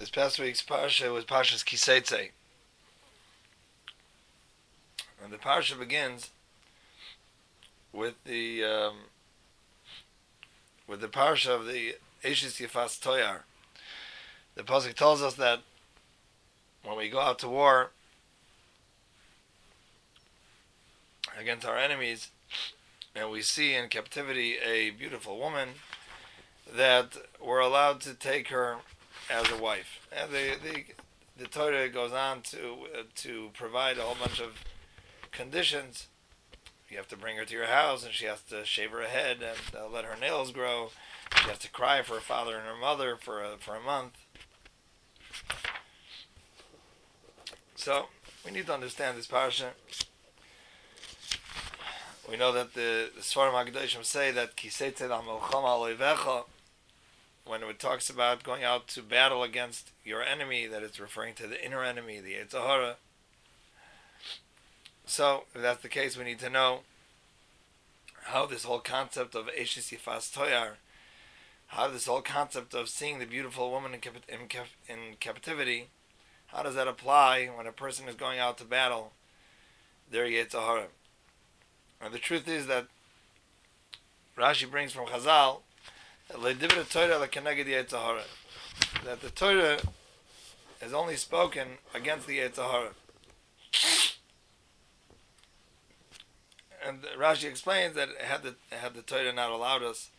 This past week's parsha was Parshas Kiseitze, and the parsha begins with the parsha of the Eishis Yifas Toyar. The pasuk tells us that when we go out to war against our enemies, and we see in captivity a beautiful woman, that we're allowed to take her as a wife. And the Torah goes on to provide a whole bunch of conditions. You have to bring her to your house, and she has to shave her head and let her nails grow. She has to cry for her father and her mother for a month. So we need to understand this parsha. We know that the Sfarim HaKadoshim say that Kiseitze al-Melchama al-Oivecha, when it talks about going out to battle against your enemy, that it's referring to the inner enemy, the Yetzer Hara. So, if that's the case, we need to know how this whole concept of Eishis Yifas Toyar, how this whole concept of seeing the beautiful woman in captivity, how does that apply when a person is going out to battle their Yetzer Hara? And the truth is that Rashi brings from Chazal that the Torah is only spoken against the Yetzer Hara. And Rashi explains that had the Torah not allowed us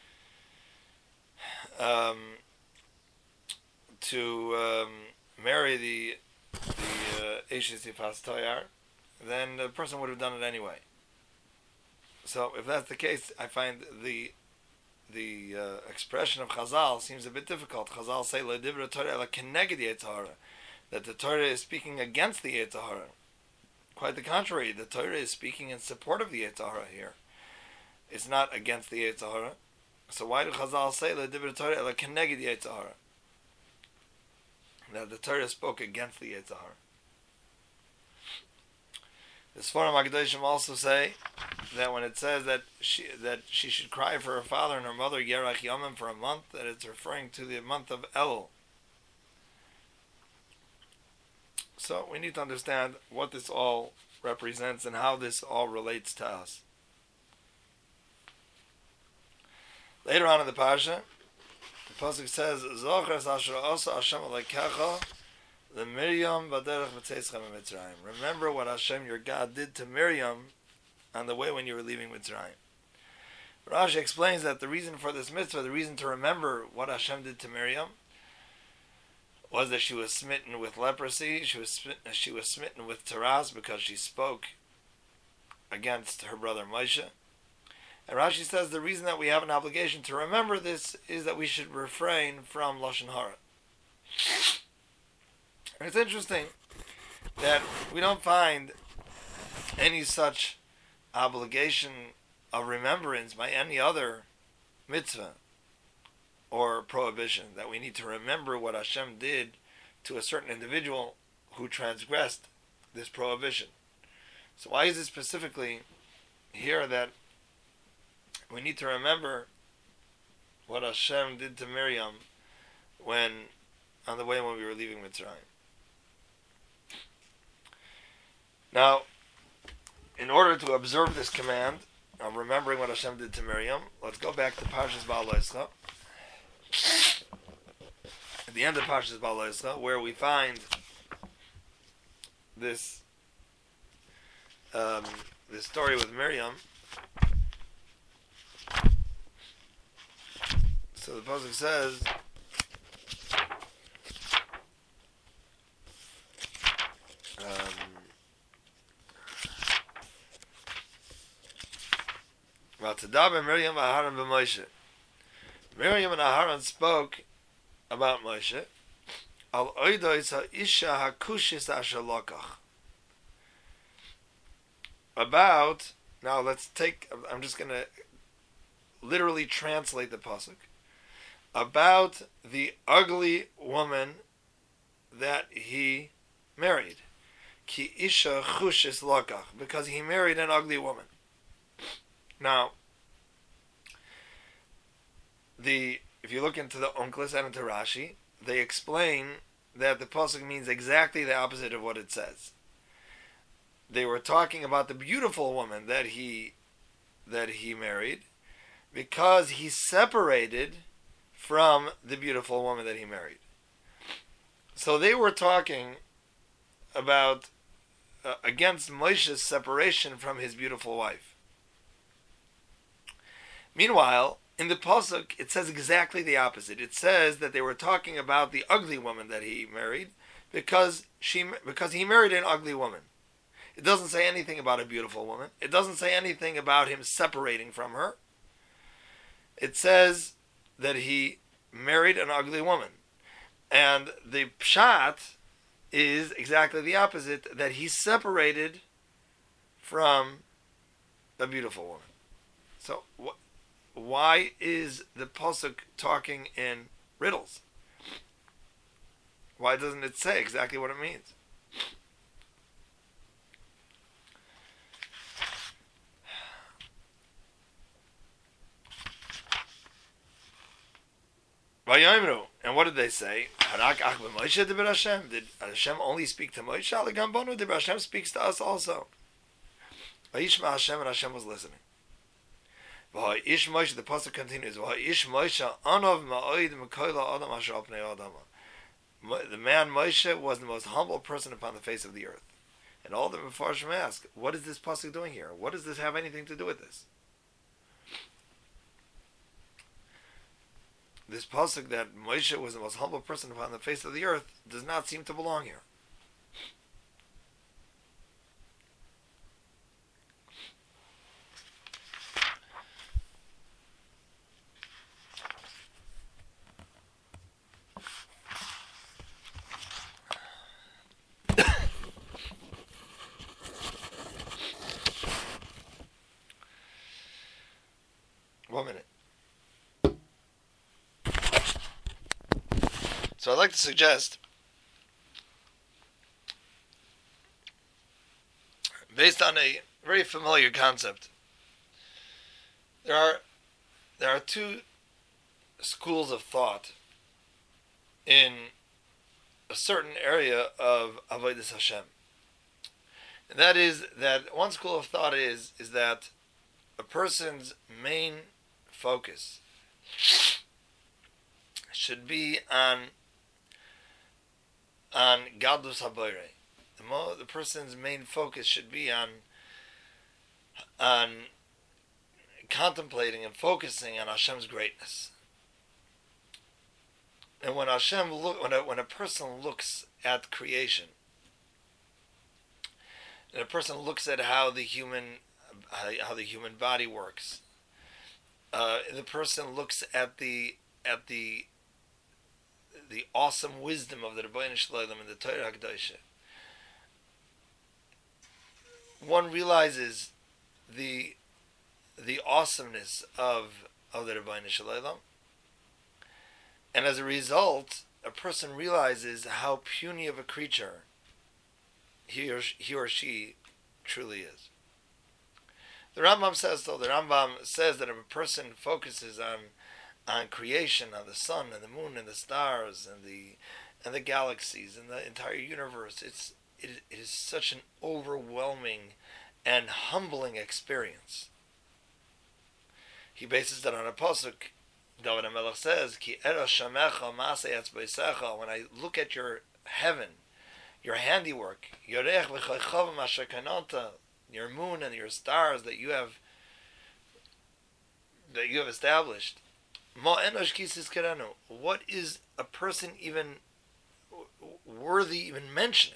to marry the Eishis Yifas Toyar, then the person would have done it anyway. So if that's the case, I find the expression of Chazal seems a bit difficult. Chazal say L'dibra Torah ela keneged Yetzer Hara, that the Torah is speaking against the Yetzer Hara. Quite the contrary, the Torah is speaking in support of the Yetzer Hara here. It's not against the Yetzer Hara. So why do Chazal say L'dibra Torah ela keneged Yetzer Hara? That the Torah spoke against the Yetzer Hara. The Sfarim HaKadoshim also say that when it says that she should cry for her father and her mother Yerach Yomim for a month, that it's referring to the month of Elul. So we need to understand what this all represents and how this all relates to us. Later on in the parsha, the pasuk says, "Zochar asher asa Hashem alekecha the Miriam v'derech v'tzeischa Mitzrayim." Remember what Hashem your God did to Miriam on the way when you were leaving Mitzrayim. Rashi explains that the reason for this mitzvah, the reason to remember what Hashem did to Miriam, was that she was smitten with leprosy. She was smitten with taras because she spoke against her brother Moshe. And Rashi says the reason that we have an obligation to remember this is that we should refrain from lashon hara. And it's interesting that we don't find any such obligation of remembrance by any other mitzvah or prohibition, that we need to remember what Hashem did to a certain individual who transgressed this prohibition. So why is it specifically here that we need to remember what Hashem did to Miriam on the way when we were leaving Mitzrayim? Now, in order to observe this command of remembering what Hashem did to Miriam, let's go back to Parshas Ba'al Yisra. At the end of Parshas Ba'al Yisra, where we find this story with Miriam. So the pasuk says, Miriam Aharon b'Moshe. Miriam and Aharon spoke about Moshe. Al oidos ha'isha hakushis asher lokach. About, now let's take, I'm just going to literally translate the pasuk. About the ugly woman that he married. Ki isha chushis lokach. Because he married an ugly woman. Now, if you look into the Onkelos and into Rashi, they explain that the pasuk means exactly the opposite of what it says. They were talking about the beautiful woman that he married, because he separated from the beautiful woman that he married. So they were talking about against Moshe's separation from his beautiful wife. Meanwhile, in the pasuk, it says exactly the opposite. It says that they were talking about the ugly woman that he married because he married an ugly woman. It doesn't say anything about a beautiful woman. It doesn't say anything about him separating from her. It says that he married an ugly woman. And the pshat is exactly the opposite, that he separated from a beautiful woman. So why is the pasuk talking in riddles? Why doesn't it say exactly what it means? And what did they say? Did Hashem only speak to Moshe? Did Hashem speaks to us also? Vayishma Hashem, and Hashem was listening. Ish Moshe, the pasuk continues. Ish Moshe anov ma'oid mekoila adam asher al pnei adama. The man Moshe was the most humble person upon the face of the earth. And all the Mefarshim ask, what is this pasuk doing here? What does this have anything to do with this? This pasuk that Moshe was the most humble person upon the face of the earth does not seem to belong here. One minute. So I'd like to suggest, based on a very familiar concept, there are two schools of thought in a certain area of Avodas Hashem. And that is that one school of thought is that a person's main focus should be on Gadlus HaBorei. The person's main focus should be on contemplating and focusing on Hashem's greatness. And when when a person looks at creation, and a person looks at how the human body works, the person looks at the awesome wisdom of the Rebbeinu Shalom and the Torah HaKadoshah, one realizes the awesomeness of the Rebbeinu Shalom, and as a result, a person realizes how puny of a creature he or she truly is. The Rambam says that if a person focuses on creation, on the sun and the moon and the stars and the galaxies and the entire universe, it is such an overwhelming and humbling experience. He bases that on a pasuk. David HaMelech says, "Ki era shamecha masei etzbeisecha." When I look at your heaven, your handiwork, yorech v'chaychavim asher kananta, your moon and your stars that you have established. Ma enosh kisis keranu. What is a person even worthy even mentioning?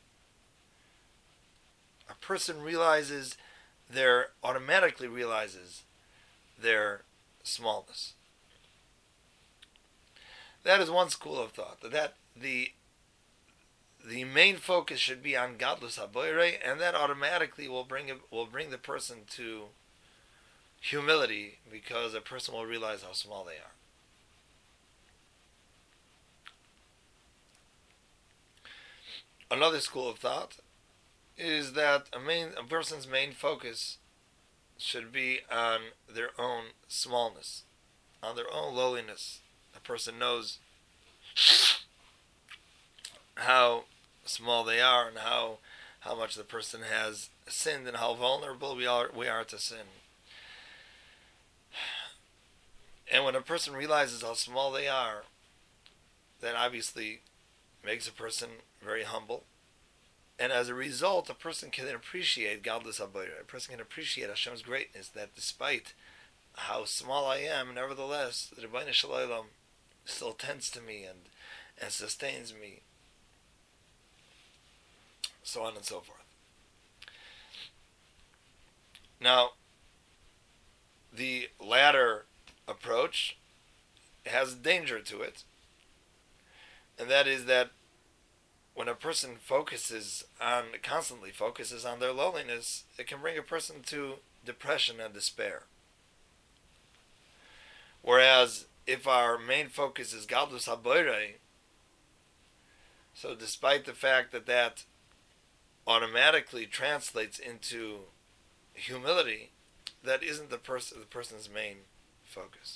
A person automatically realizes their smallness. That is one school of thought. That the main focus should be on Gadlus HaBorei, and that automatically will bring the person to humility, because a person will realize how small they are. Another school of thought is that a person's main focus should be on their own smallness, on their own lowliness. A person knows how small they are and how much the person has sinned and how vulnerable we are to sin. And when a person realizes how small they are, that obviously makes a person very humble. And as a result, a person can appreciate Gadlus Habayra. A person can appreciate Hashem's greatness, that despite how small I am, nevertheless, the Rebbeinu Shalom still tends to me and sustains me, so on and so forth. Now, the latter approach has danger to it, and that is that when a person constantly focuses on their loneliness, it can bring a person to depression and despair. Whereas if our main focus is Gadlus Habayra, so despite the fact that automatically translates into humility, that isn't the person's main focus.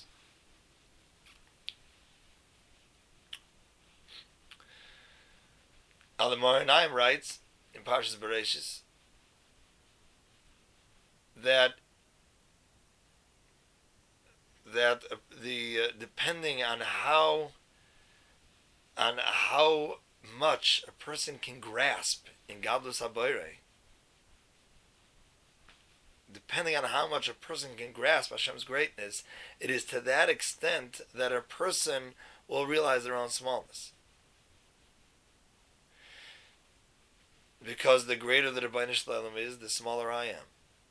The Moranayim writes in Parshas Bereshis that depending on how much a person can grasp in Gadlus Habayra, depending on how much a person can grasp Hashem's greatness, it is to that extent that a person will realize their own smallness. Because the greater the Rebbeinu Shalom is, the smaller I am.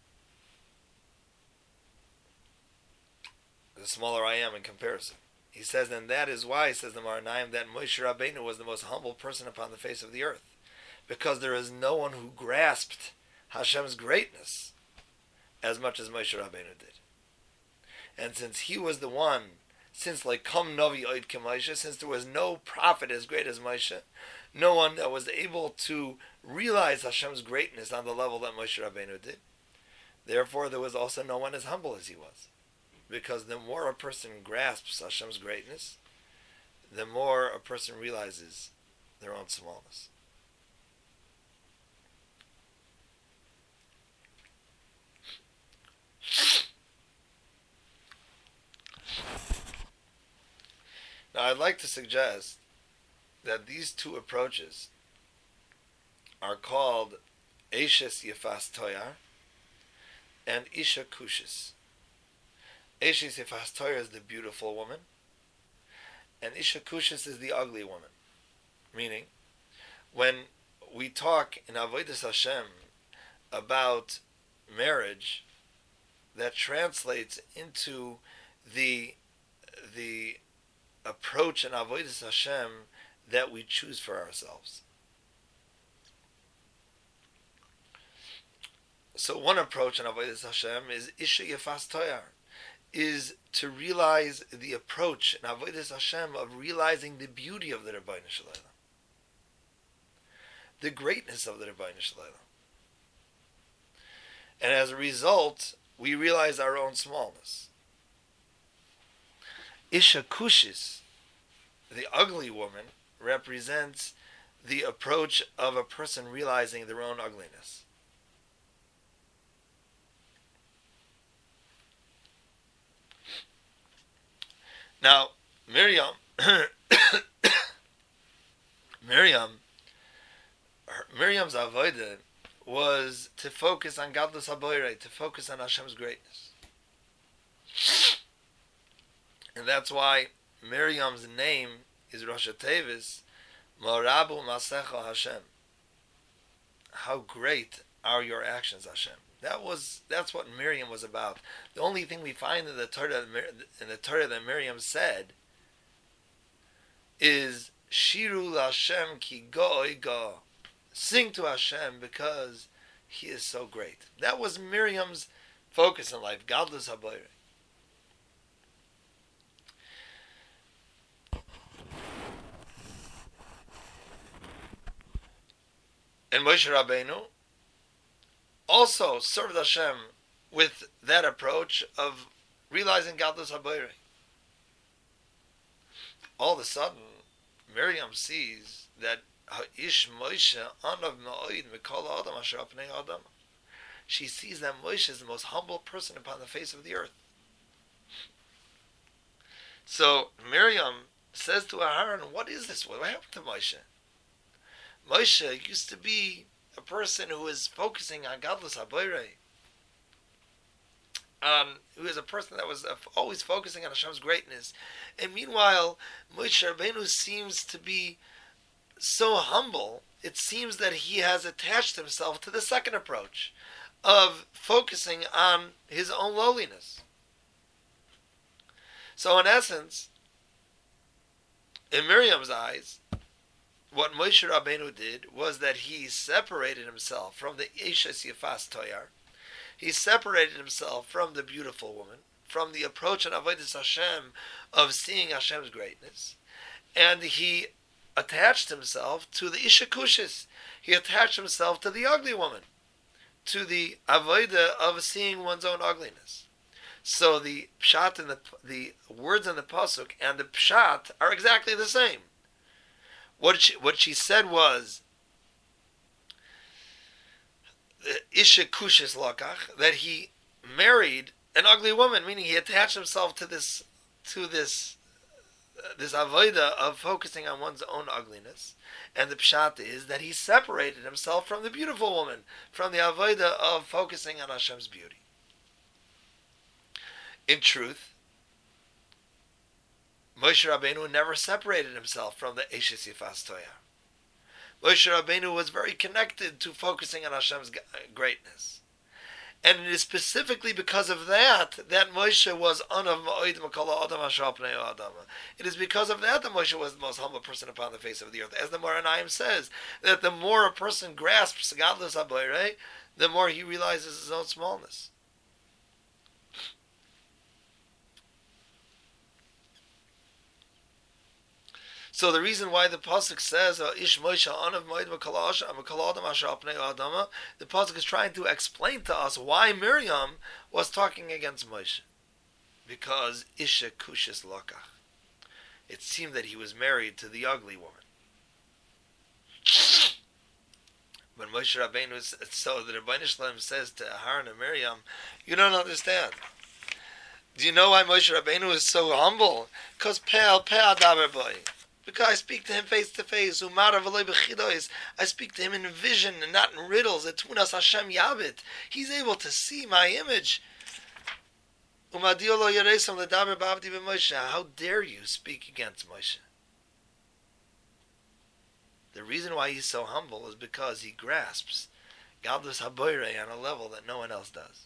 The smaller I am in comparison. He says, and that is why, says the Moranayim, that Moshe Rabbeinu was the most humble person upon the face of the earth. Because there is no one who grasped Hashem's greatness as much as Moshe Rabbeinu did. And since he was the one, since like Kam Navi Oid Ke Moshe, since there was no prophet as great as Moshe, no one that was able to realize Hashem's greatness on the level that Moshe Rabbeinu did, therefore there was also no one as humble as he was. Because the more a person grasps Hashem's greatness, the more a person realizes their own smallness. Now I'd like to suggest that these two approaches are called Eshes Yefas Toyar and Isha Kushis. Eshes Yefas Toyar is the beautiful woman, and Isha Kushis is the ugly woman. Meaning, when we talk in Avodas Hashem about marriage, that translates into the approach in Avodas Hashem that we choose for ourselves. So one approach in Avodas Hashem is Isha Yefas Toyar, is to realize the approach in Avodas Hashem of realizing the beauty of the Rebbeinu Shalom, the greatness of the Rebbeinu Shalom. And as a result, we realize our own smallness. Isha Kushis, the ugly woman, represents the approach of a person realizing their own ugliness. Now, Miriam's avodah was to focus on Gadlus Habayra, to focus on Hashem's greatness. And that's why Miriam's name is Rosh Tevis, Morabu Masecha Hashem. How great are your actions, Hashem. That's what Miriam was about. The only thing we find in the Torah that Miriam said is Shiru Hashem ki goy go. Sing to Hashem because He is so great. That was Miriam's focus in life, Gadlus Habayra. And Moshe Rabbeinu also served Hashem with that approach of realizing Gadlus Habayra. All of a sudden, Miriam sees that Ha'ish Moshe anav ma'oid mikol ha'adam asher al pnei ha'adam. She sees that Moshe is the most humble person upon the face of the earth. So Miriam says to Aharon, what is this? What happened to Moshe? Moshe used to be a person who is focusing on Gadlus HaBorei. Who is a person that was always focusing on Hashem's greatness. And meanwhile, Moshe Rabbeinu seems to be so humble, it seems that he has attached himself to the second approach of focusing on his own lowliness. So in essence, in Miriam's eyes, what Moshe Rabbeinu did was that he separated himself from the Eshes Yefas Toyar. He separated himself from the beautiful woman, from the approach in Avodas Hashem of seeing Hashem's greatness, and he attached himself to the Isha Kushis. He attached himself to the ugly woman, to the avodah of seeing one's own ugliness. So the pshat and the words in the pasuk and the pshat are exactly the same. What she said was Isha Kushis Lakach, that he married an ugly woman, meaning he attached himself to this avodah of focusing on one's own ugliness. And the pshat is that he separated himself from the beautiful woman, from the avodah of focusing on Hashem's beauty. In truth, Moshe Rabbeinu never separated himself from the Eshes Yefas Toyar. Moshe Rabbeinu was very connected to focusing on Hashem's greatness. And it is specifically because of that Moshe was Anav Ma'oid Makol Ha'adam Asher al Pnei Ha'adam. It is because of that Moshe was the most humble person upon the face of the earth. As the Moranayim says, that the more a person grasps Gadlus HaBorei, the more he realizes his own smallness. So the reason why the pasuk says Ish Moshe Anav Ma'oid Makol Ha'adam Asher al Pnei Ha'adam, the pasuk is trying to explain to us why Miriam was talking against Moshe. Because Isha Kushis Lakach. It seemed that he was married to the ugly woman. When Moshe Rabbeinu, so the Rebbeinu Shalom says to Aharon and Miriam, you don't understand. Do you know why Moshe Rabbeinu is so humble? Because Pe'al Daber Boy. Because I speak to him face to face. I speak to him in vision and not in riddles. Hashem Yabit. He's able to see my image. How dare you speak against Moshe? The reason why he's so humble is because he grasps Gadlus HaBorei on a level that no one else does.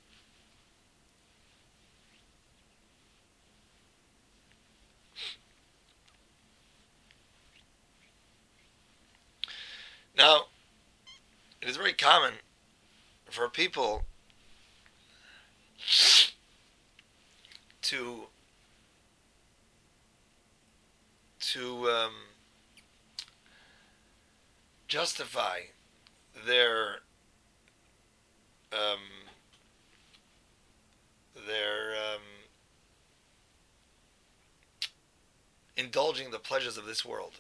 Now, it is very common for people to justify their indulging the pleasures of this world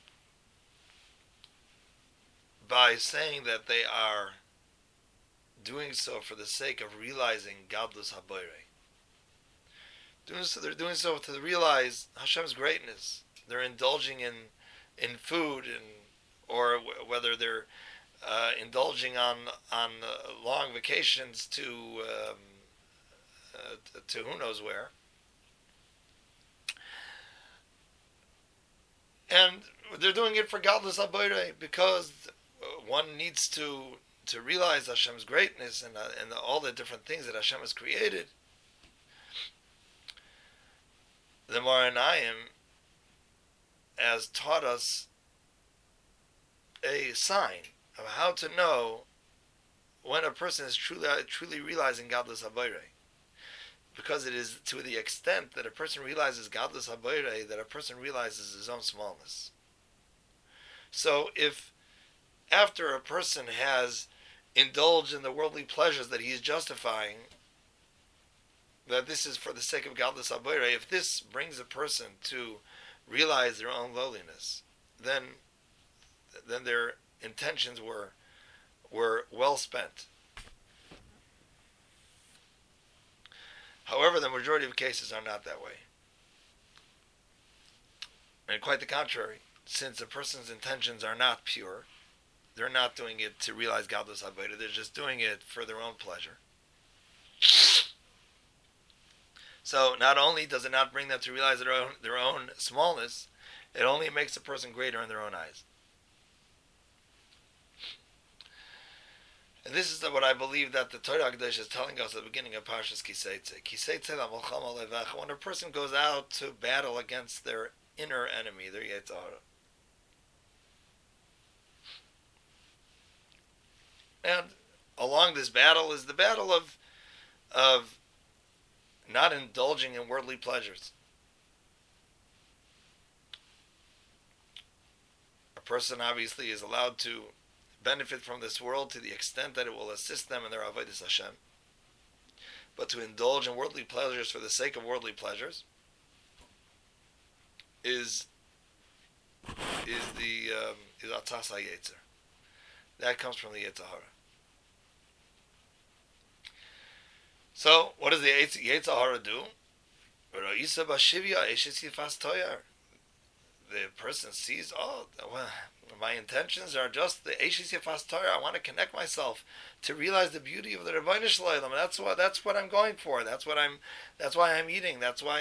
by saying that they are doing so for the sake of realizing Gadlus HaBorei. They're doing so to realize Hashem's greatness. They're indulging in food, or whether they're indulging on long vacations to who knows where. And they're doing it for Gadlus HaBorei because one needs to realize Hashem's greatness and all the different things that Hashem has created. The Moranayim has taught us a sign of how to know when a person is truly realizing Gadlus HaBorei. Because it is to the extent that a person realizes Gadlus HaBorei that a person realizes his own smallness. So if after a person has indulged in the worldly pleasures that he is justifying, that this is for the sake of Gadlus HaBorei, if this brings a person to realize their own lowliness, then their intentions were well spent. However, the majority of cases are not that way. And quite the contrary, since a person's intentions are not pure, they're not doing it to realize Gadlus Habayra, they're just doing it for their own pleasure. So not only does it not bring them to realize their own smallness, it only makes a person greater in their own eyes. And this is what I believe that the Torah Hakadosh is telling us at the beginning of Parshas Kiseitze. When a person goes out to battle against their inner enemy, their Yetzer Hara. And along this battle is the battle of not indulging in worldly pleasures. A person obviously is allowed to benefit from this world to the extent that it will assist them in their avodas Hashem. But to indulge in worldly pleasures for the sake of worldly pleasures is atzas hayetzer. That comes from the Yetzer Hara. So, what does the Yetzer Hara do? The person sees, my intentions are just the Eishis Yefas Torah. I want to connect myself to realize the beauty of the Rebbeinu Shalom. That's what I'm going for. That's why I'm eating. That's why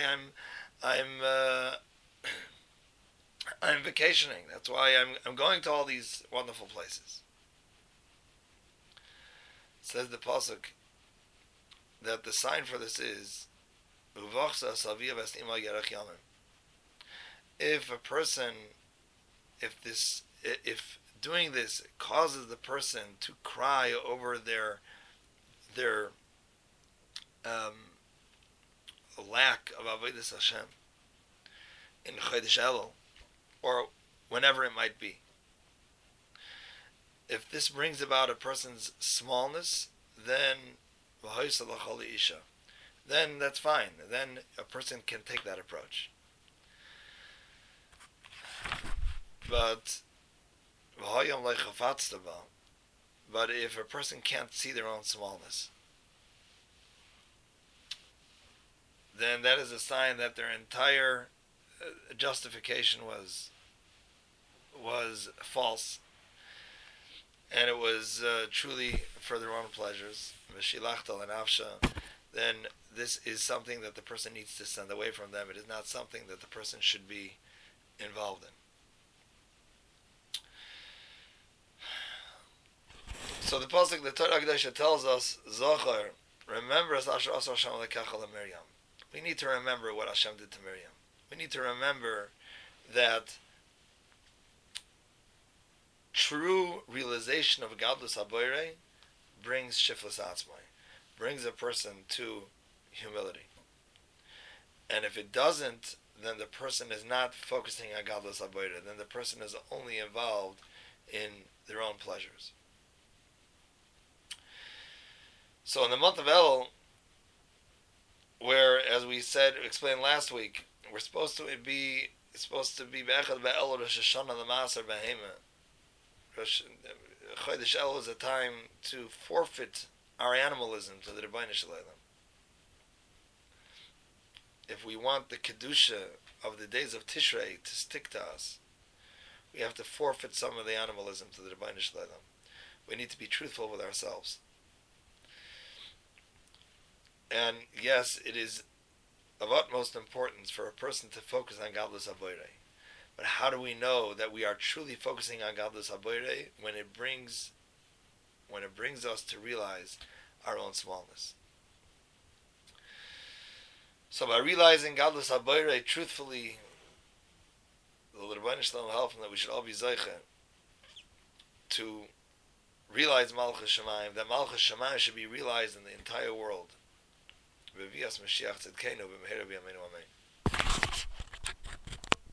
I'm vacationing. That's why I'm going to all these wonderful places. It says the pasuk that the sign for this is if doing this causes the person to cry over their lack of avodas Hashem in Chodesh Elul, or whenever it might be, if this brings about a person's smallness, then that's fine. Then a person can take that approach. But if a person can't see their own smallness, then that is a sign that their entire justification was false, and it was truly for their own pleasures. Then this is something that the person needs to send away from them. It is not something that the person should be involved in. So the pasuk, the Torah Hakadosh tells us, Zochar, remember as Asher Asar Hashem Lekecha Miriam. We need to remember what Hashem did to Miriam. We need to remember that true realization of Gadlus Habayre brings Shiflas Atzmai, brings a person to humility. And if it doesn't, then the person is not focusing on Gadlus Habayre. Then the person is only involved in their own pleasures. So in the month of Elul, where, as we explained last week, we're supposed to be Be'echad Be'elul Rosh Hashanah L'Maaser Behema. Chodesh Elul is a time to forfeit our animalism to the Rebbeinu Shalom. If we want the Kedusha of the days of Tishrei to stick to us, we have to forfeit some of the animalism to the Rebbeinu Shalom. We need to be truthful with ourselves. And yes, it is of utmost importance for a person to focus on Gadlus Habayre. But how do we know that we are truly focusing on Gadlus Habayre when it brings us to realize our own smallness? So by realizing Gadlus Habayre truthfully, the Rebbeinu Shalom help that we should all be zeicha to realize Malchus Shemayim, that Malchus Shemayim should be realized in the entire world. B'vias Mashiach Tzidkeinu b'meher b'yameinu amen.